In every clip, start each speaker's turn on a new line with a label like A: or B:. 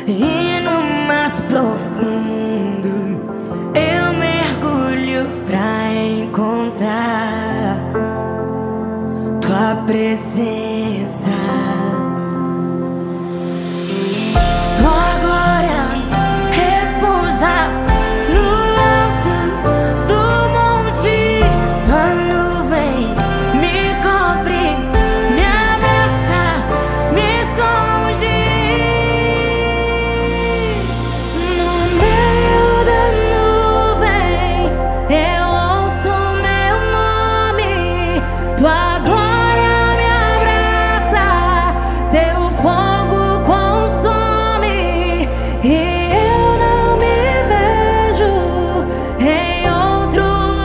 A: E no mais profundo eu mergulho pra encontrar tua presença. Tua glória repousa no alto do monte. Tua nuvem me cobre, me abraça, me esconde. No meio da nuvem eu ouço meu nome. Tua glória me abraça, teu fogo consome. E eu não me vejo em outro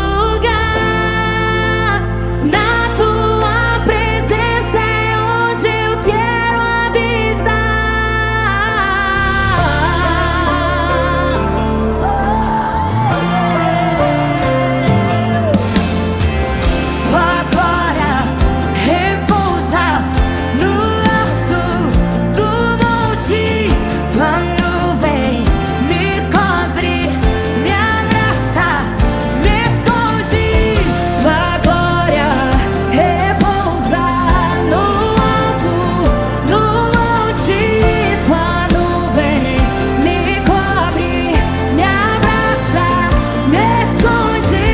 A: lugar. Na tua presença é onde eu quero habitar. Tua glória repousa no alto do monte. Tua nuvem me cobre, me abraça, me esconde. Tua glória repousa no alto do monte. Tua nuvem me cobre, me abraça, me esconde.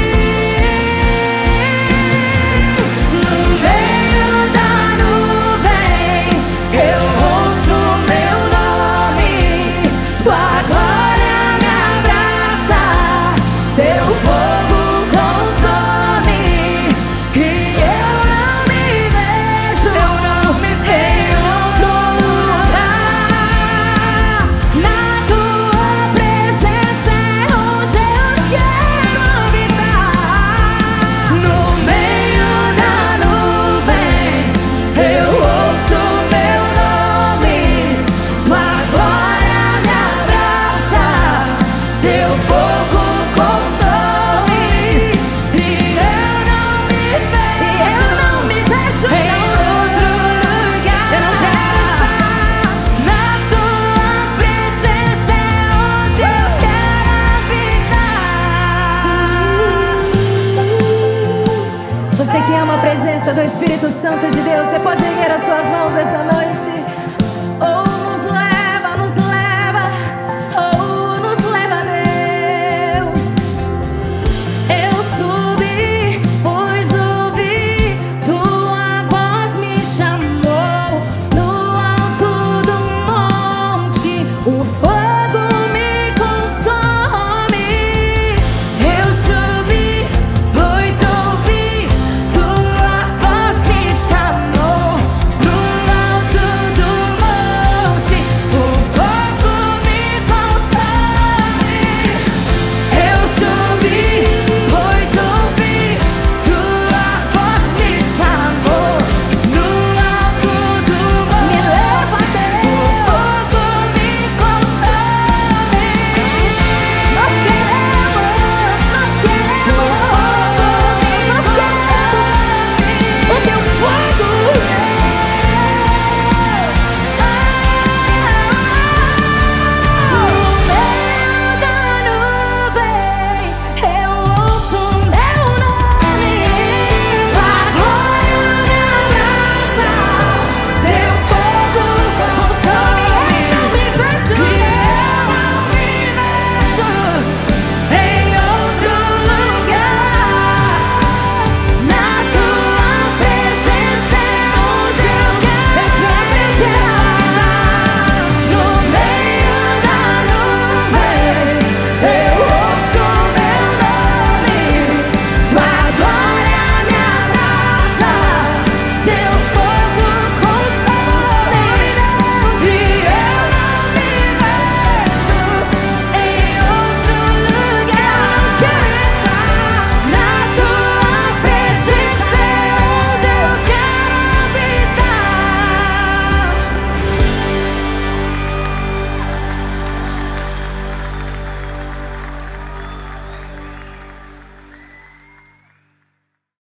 A: No meio da nuvem eu ouço meu nome. Tua glória me abraça, teu fogo consome. E eu não me vejo em outro lugar. Na tua presença é onde eu quero habitar. No meio da nuvem eu ouço meu nome. Tua glória me abraça, teu fogo consome. E eu não me vejo em outro lugar. Eu não quero estar. Na tua presença é onde eu quero habitar. Você que ama a presença do Espírito Santo de Deus, você pode erguer as suas mãos essa noite.